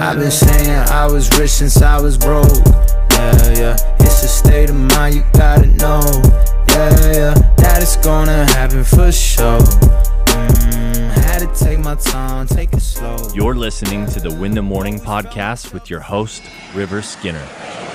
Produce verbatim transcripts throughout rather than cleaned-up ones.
I've been saying I was rich since I was broke. Yeah, yeah, it's a state of mind, you gotta know. Yeah, yeah, that it's gonna happen for sure. Mm, had to take my time, take it slow. You're listening to the Win the Morning podcast with your host, River Skinner.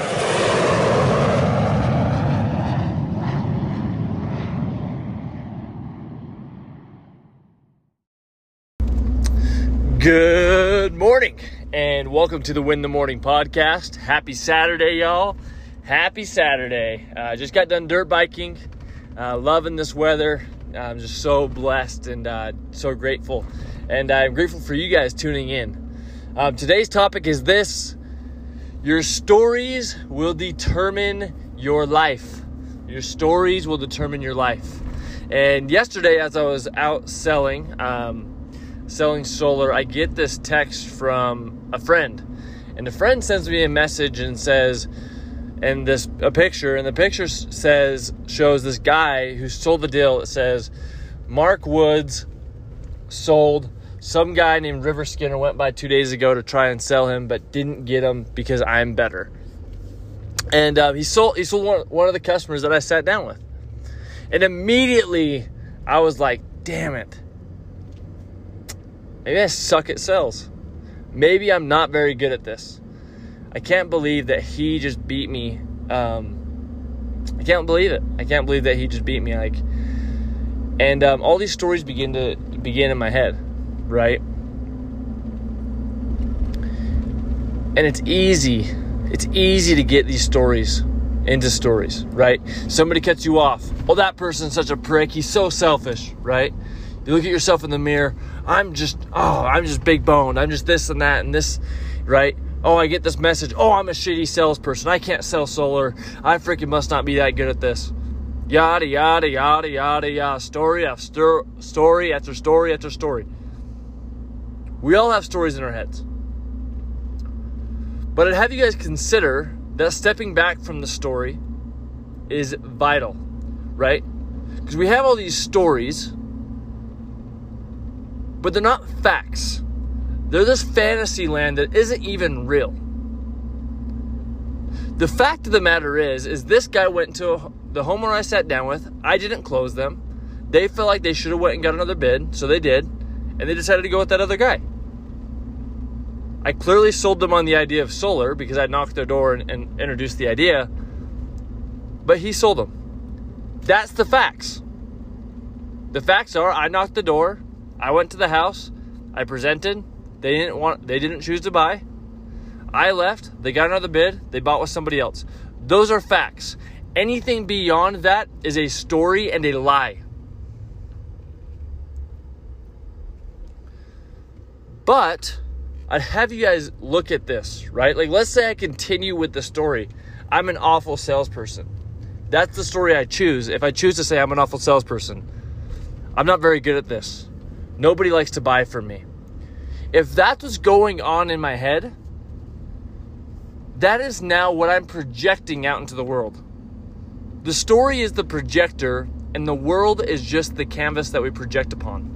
Good morning, and welcome to the Win the Morning podcast. Happy Saturday, y'all. Happy Saturday. Uh, just got done dirt biking. Uh, loving this weather. I'm just so blessed and uh, so grateful. And I'm grateful for you guys tuning in. Um, today's topic is this: your stories will determine your life. Your stories will determine your life. And yesterday, as I was out selling, um, selling solar, I get this text from a friend. And the friend sends me a message and says, and this a picture, and the picture says, shows this guy who sold the deal. It says, Mark Woods sold. Some guy named River Skinner went by two days ago to try and sell him, but didn't get him because I'm better. And uh, he sold he sold one, one of the customers that I sat down with. And immediately I was like, damn it. Maybe I suck at sales. Maybe I'm not very good at this. I can't believe that he just beat me. Um, I can't believe it. I can't believe that he just beat me. Like, and um, all these stories begin to begin in my head, right? And it's easy. It's easy to get these stories into stories, right? Somebody cuts you off. Oh, that person's such a prick. He's so selfish, right? You look at yourself in the mirror. I'm just, oh, I'm just big boned. I'm just this and that and this, right? Oh, I get this message. Oh, I'm a shitty salesperson. I can't sell solar. I freaking must not be that good at this. Yada, yada, yada, yada, yada. Story after sto- story after story after story. We all have stories in our heads. But I'd have you guys consider that stepping back from the story is vital, right? Because we have all these stories, but they're not facts. They're this fantasy land that isn't even real. The fact of the matter is, is this guy went to the homeowner I sat down with. I didn't close them. They felt like they should have went and got another bid, so they did. And they decided to go with that other guy. I clearly sold them on the idea of solar because I knocked their door and, and introduced the idea. But he sold them. That's the facts. The facts are, I knocked the door. I went to the house, I presented, they didn't want, they didn't choose to buy. I left, they got another bid, they bought with somebody else. Those are facts. Anything beyond that is a story and a lie. But I'd have you guys look at this, right? Like, let's say I continue with the story. I'm an awful salesperson. That's the story I choose. If I choose to say I'm an awful salesperson, I'm not very good at this. Nobody likes to buy from me. If that's what's going on in my head, that is now what I'm projecting out into the world. The story is the projector, and the world is just the canvas that we project upon.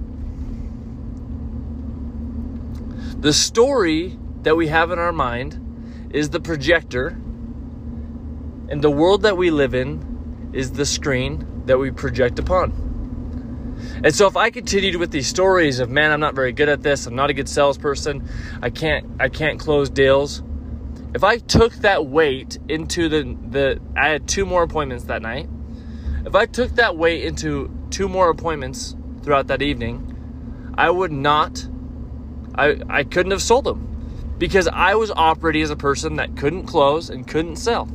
The story that we have in our mind is the projector, and the world that we live in is the screen that we project upon. And so if I continued with these stories of, man, I'm not very good at this, I'm not a good salesperson, I can't I can't close deals. If I took that weight into the, the I had two more appointments that night. If I took that weight into two more appointments throughout that evening, I would not, I, I couldn't have sold them because I was operating as a person that couldn't close and couldn't sell.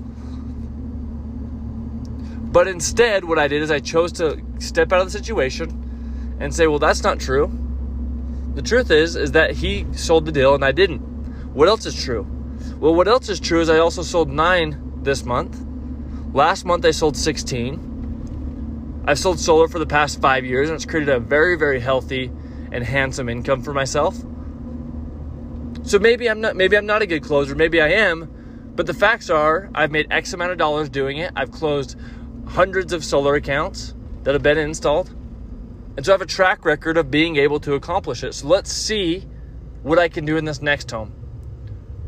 But instead, what I did is I chose to step out of the situation and say, well, that's not true. The truth is, is that he sold the deal and I didn't. What else is true? Well, what else is true is I also sold nine this month. Last month, I sold sixteen. I've sold solar for the past five years, and it's created a very, very healthy and handsome income for myself. So maybe I'm not, maybe I'm not a good closer. Maybe I am. But the facts are, I've made X amount of dollars doing it. I've closed hundreds of solar accounts that have been installed. And so I have a track record of being able to accomplish it. So let's see what I can do in this next home.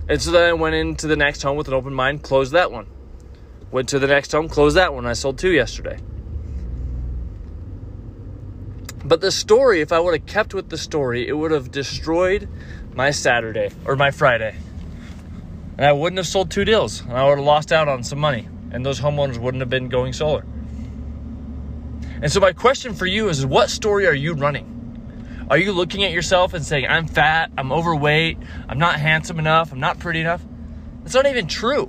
And so then I went into the next home with an open mind, closed that one. Went to the next home, closed that one. I sold two yesterday. But the story, if I would have kept with the story, it would have destroyed my Saturday or my Friday. And I wouldn't have sold two deals. And I would have lost out on some money. And those homeowners wouldn't have been going solar. And so my question for you is, what story are you running? Are you looking at yourself and saying, I'm fat, I'm overweight, I'm not handsome enough, I'm not pretty enough? It's not even true.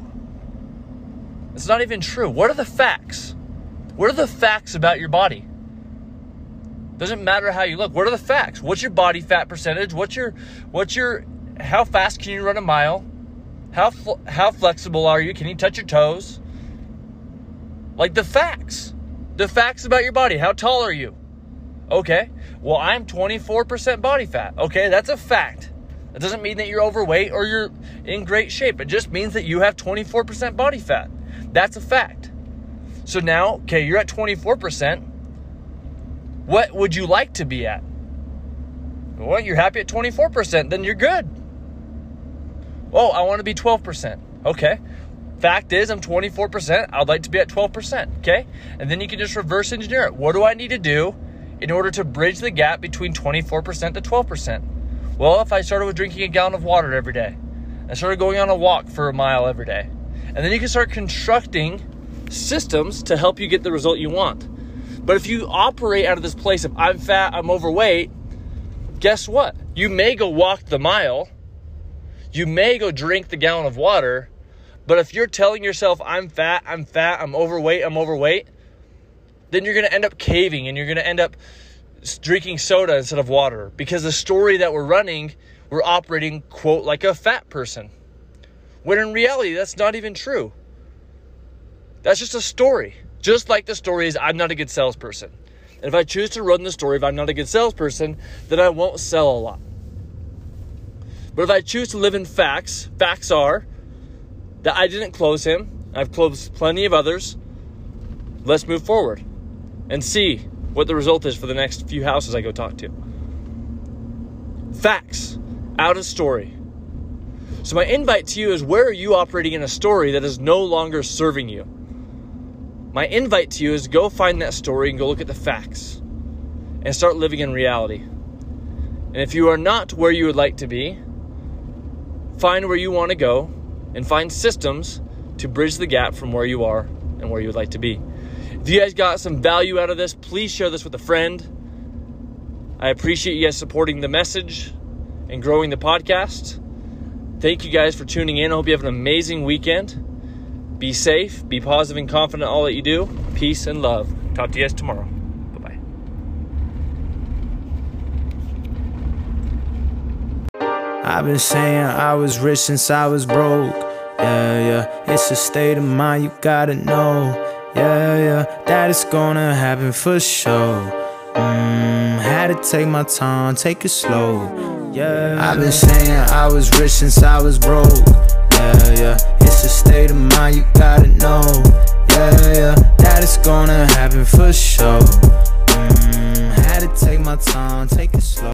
It's not even true. What are the facts? What are the facts about your body? Doesn't matter how you look. What are the facts? What's your body fat percentage? What's your, what's your, how fast can you run a mile? How, how flexible are you? Can you touch your toes? Like the facts. The facts about your body. How tall are you? Okay. Well, I'm twenty-four percent body fat. Okay, that's a fact. That doesn't mean that you're overweight or you're in great shape. It just means that you have twenty-four percent body fat. That's a fact. So now, okay, you're at twenty-four percent. What would you like to be at? Well, you're happy at twenty-four percent, then you're good. Oh, I want to be twelve percent. Okay. Fact is, I'm twenty-four percent. I'd like to be at twelve percent. Okay. And then you can just reverse engineer it. What do I need to do in order to bridge the gap between twenty-four percent to twelve percent? Well, if I started with drinking a gallon of water every day, I started going on a walk for a mile every day, and then you can start constructing systems to help you get the result you want. But if you operate out of this place of I'm fat, I'm overweight, guess what? You may go walk the mile, you may go drink the gallon of water, but if you're telling yourself I'm fat, I'm fat, I'm overweight, I'm overweight, then you're going to end up caving and you're going to end up drinking soda instead of water, because the story that we're running, we're operating, quote, like a fat person. When in reality, that's not even true. That's just a story. Just like the story is I'm not a good salesperson. And if I choose to run the story of I'm not a good salesperson, then I won't sell a lot. But if I choose to live in facts, facts are that I didn't close him. I've closed plenty of others. Let's move forward and see what the result is for the next few houses I go talk to. Facts, out of story. So my invite to you is, where are you operating in a story that is no longer serving you? My invite to you is, go find that story and go look at the facts and start living in reality. And if you are not where you would like to be, find where you want to go and find systems to bridge the gap from where you are and where you would like to be. If you guys got some value out of this, please share this with a friend. I appreciate you guys supporting the message and growing the podcast. Thank you guys for tuning in. I hope you have an amazing weekend. Be safe, be positive and confident in all that you do. Peace and love. Talk to you guys tomorrow. Bye-bye. I've been saying I was rich since I was broke. Yeah, yeah, it's a state of mind, you gotta know. Yeah, yeah, that is gonna happen for sure. Mmm, had to take my time, take it slow. Yeah, I've been saying I was rich since I was broke. Yeah, yeah, it's a state of mind, you gotta know. Yeah, yeah, that is gonna happen for sure. Mmm, had to take my time, take it slow.